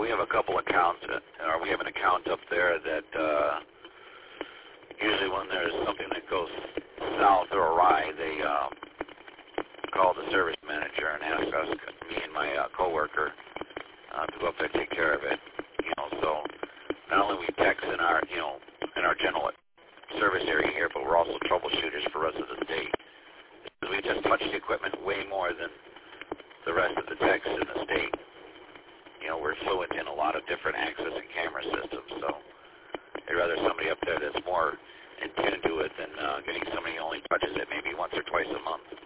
we have a couple accounts, or we have an account up there that usually when there's something that goes south or awry, they call the service manager and ask us, me and my coworker, to go up there and take care of it. So not only we techs in our, in our general service area here, but we're also troubleshooters for the rest of the state. We just touch the equipment way more than the rest of the techs in the state. We're fluent in a lot of different access and camera systems, so I'd rather somebody up there that's more in tune to it than getting somebody who only touches it maybe once or twice a month.